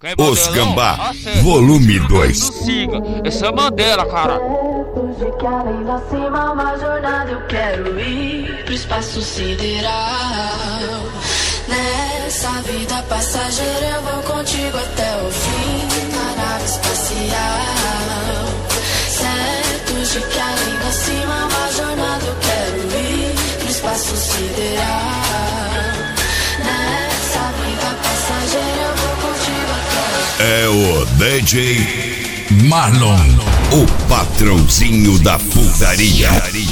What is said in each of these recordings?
Os Gambá, volume 2. Siga, esse é Mandela, cara. De que além da cima uma jornada eu quero ir pro espaço sideral. Nessa vida passageira eu vou contigo até o fim na nave espacial. Certo de que além da cima uma jornada eu quero ir pro espaço sideral. Nessa vida passageira eu vou contigo até o fim. É o DJ Marlon, o patrãozinho da putaria.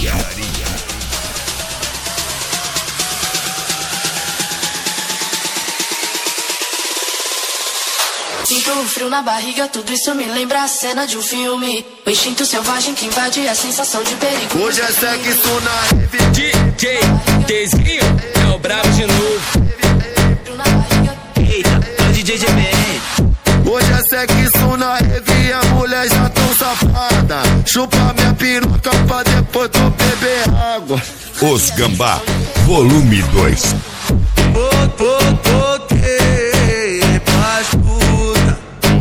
Sinto um frio na barriga, tudo isso me lembra a cena de um filme. O instinto selvagem que invade a sensação de perigo. Hoje é sexo na rave. DJ Tzinho é o brabo de novo. Eita, é o DJ GBR. Hoje é sexo na rave e a mulher já tão safada. Chupa minha piroca pra depois tu beber água. Os Gambá, volume 2. Voltei pras puta.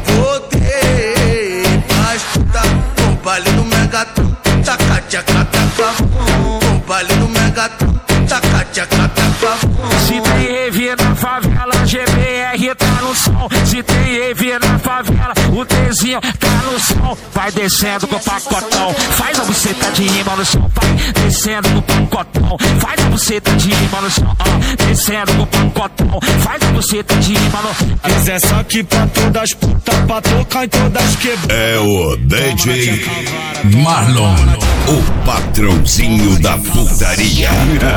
Voltei pras puta. Com baile no Megatron. Taca, tchaca, taca, com baile no Megatron. Taca, tchaca, taca. Se tem rave na favela, GBR tá no som. Se tem rave na favela, o Tzinho tá no som. Vai descendo com o pacotão, faz a buceta de rima no som. Vai descendo com o pacotão, faz a buceta de rima no som. Descendo com o pacotão, faz a buceta de rima no som. Mas é só que pra todas as putas, pra tocar em todas quebradas. É o DJ Marlon, o patrãozinho da putaria.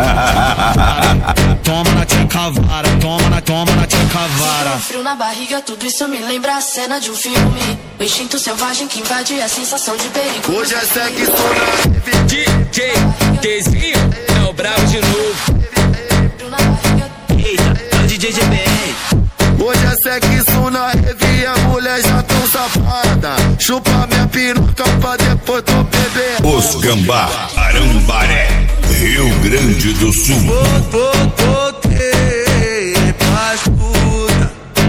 Toma na tia cavara, toma na tia cavara. Frio na barriga, tudo isso me lembra a cena de um filme. O instinto selvagem que invade a sensação de perigo. Hoje é sexo na rave. DJ Tzinho é o brabo de novo. Eita, é o DJ GBR. Hoje é sexo na rave e a mulher já tão safada. Chupa minha piroca pra depois tu beber. Os Gambá, Arambaré, Rio Grande do Sul. Voltei pras puta.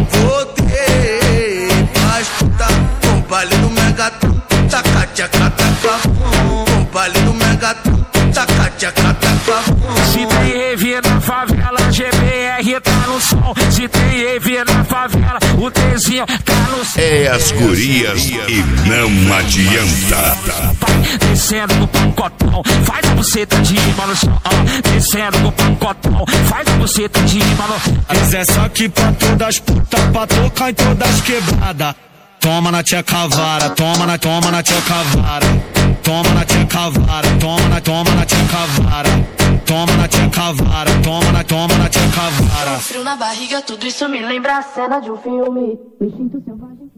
Voltei pras puta. Com baile no Megatron. Taca, tchaca, taca. Com baile no Megatron. Taca, tchaca, taca. Se tem rave na favela, GBR tá no som. Se tem rave na favela, o Tzinho tá no som. É as gurias e não adianta. Vai descendo com o pacotão, faz a buceta de rima no som. Descendo com o pacotão, faz a buceta de rima no som. Mas é só que pra todas as putas, pra tocar em todas quebradas. Toma na tia cavara, toma na tia cavara. Toma na tia cavara, toma na tia cavara. Toma na tia cavara, toma na tia cavara. Frio na barriga, tudo isso me lembra a cena de um filme. O instinto selvagem